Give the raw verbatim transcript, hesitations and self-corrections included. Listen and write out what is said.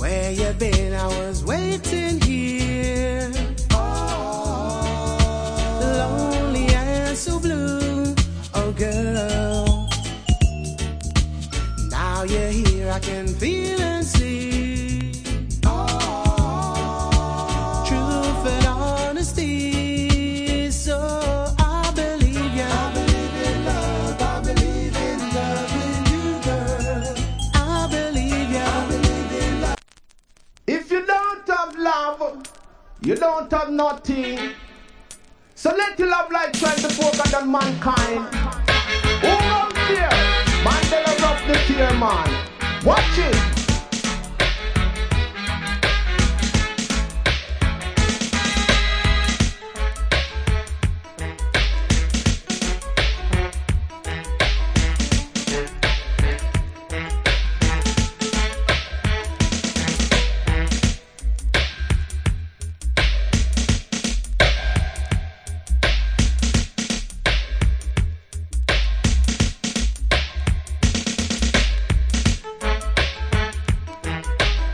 Where you been? I was waiting here. Oh, lonely and so blue. Oh, girl. Now you're here, I can feel and see. Oh, truth and honesty. So I believe you. I believe in love. I believe in loving you, girl. I believe you. I believe in love. If you don't have love, you don't have nothing. So let your love light shine before God and mankind. Who out there? Mandela love the tear, man. Watch it.